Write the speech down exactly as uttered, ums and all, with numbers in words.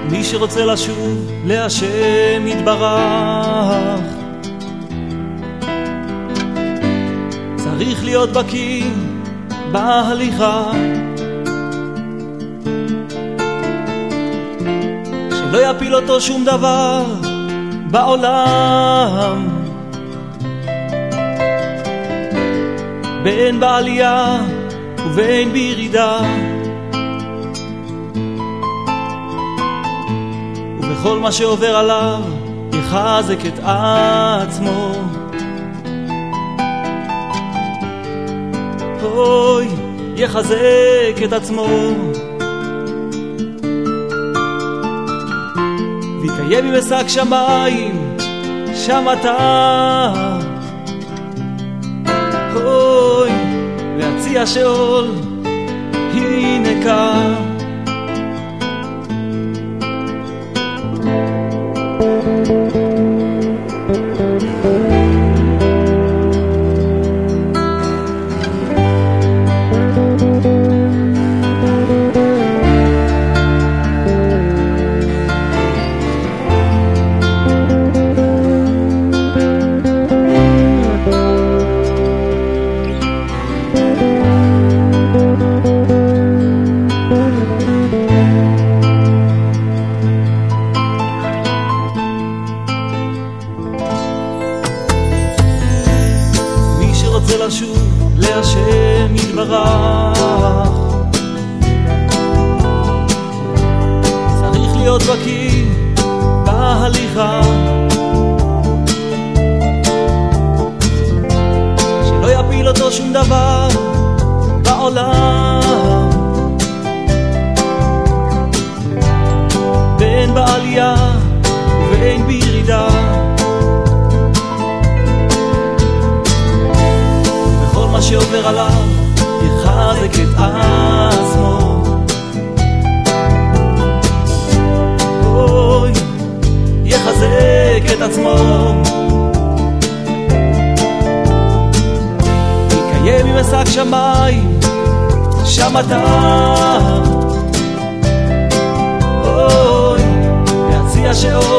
מי שרוצה לשוב להשם יתברך צריך להיות בקיא בהליכה, שלא יפיל אותו שום דבר בעולם, בין בעלייה ובין בירידה, ובכל מה שעובר עליו יחזק את עצמו. אוי, יחזק את עצמו ויקיים במשק שמיים שם אתה, אוי, להציע שאול הנה כאן. רוצה לשוב להשם יתברך צריך להיות בקיא בהליכה, שלא יפיל אותו שום דבר בעולם, בין בעלייה ובין בירידה, מה שעובר עליו יחזק את עצמו. אוי, יחזק את עצמו יקיים במשק שמיים שם אתה, אוי, להציע שאול